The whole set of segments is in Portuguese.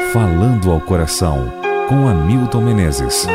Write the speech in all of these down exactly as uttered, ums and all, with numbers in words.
Falando ao Coração, com Hamilton Menezes.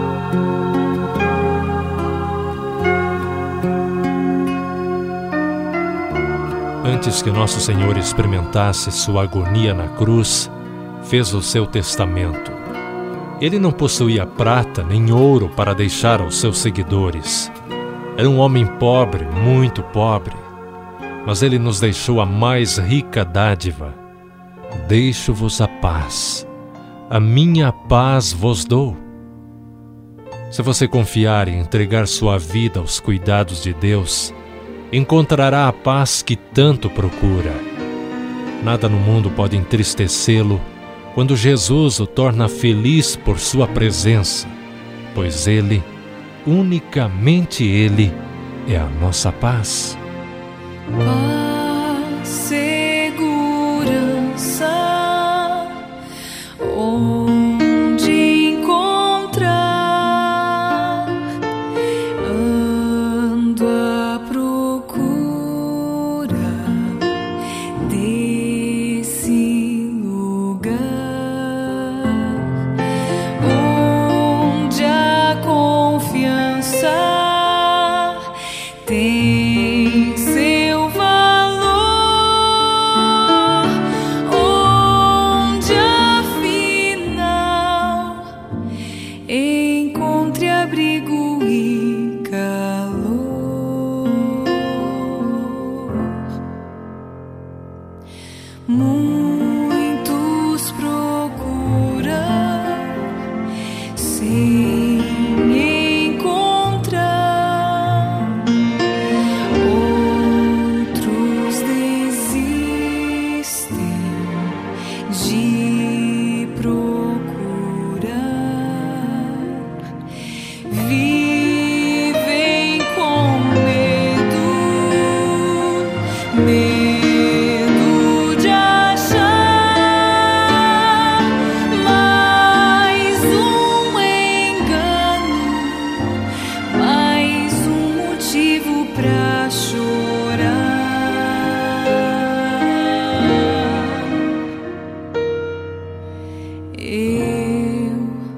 Antes que nosso Senhor experimentasse sua agonia na cruz, fez o seu testamento. Ele não possuía prata nem ouro para deixar aos seus seguidores. Era um homem pobre, muito pobre. Mas ele nos deixou a mais rica dádiva. Deixo-vos a paz. A minha paz vos dou. Se você confiar e entregar sua vida aos cuidados de Deus, encontrará a paz que tanto procura. Nada no mundo pode entristecê-lo quando Jesus o torna feliz por sua presença, pois Ele, unicamente Ele, é a nossa paz. Paz, segurança, onde encontrar? Ando à procura desse lugar, onde a confiança tem seu valor, onde afinal encontre abrigo e calor. Muitos procuram sem encontrar, outros desistem de procurar, vivem com medo, medo de achar mais um engano, mais um motivo pra chorar. Eu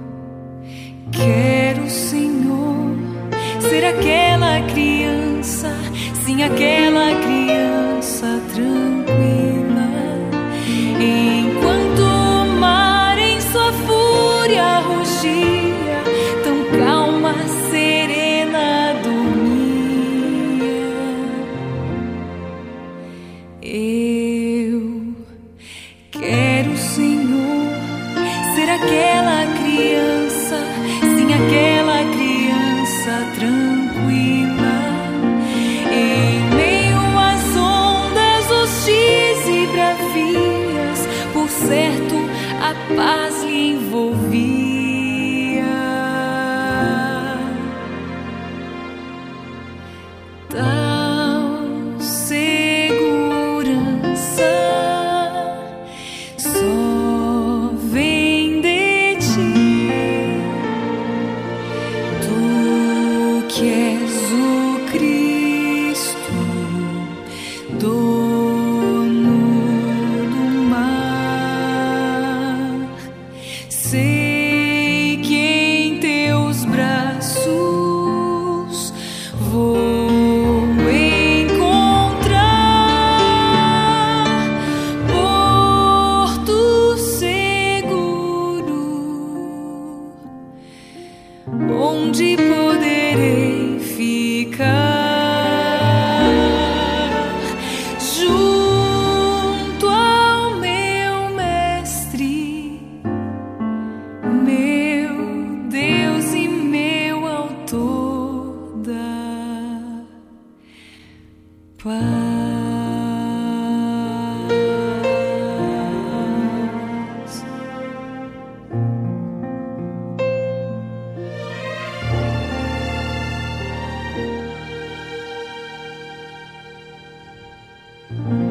quero, Senhor, ser aquela criança, sim, aquela criança tranquila, enquanto o mar em sua fúria rugia, tão calma, serena dormia. Eu quero, Senhor, ser aquela criança, sim, aquela criança tranquila, em meio às ondas hostis e bravias, por certo a paz lhe envolvia. Tal segurança só vem de ti, tu que és o Cristo, dono do mar. Sei que em teus braços vou encontrar porto seguro, onde poderei ficar junto ao meu mestre, meu Deus e meu autor da paz. Thank you.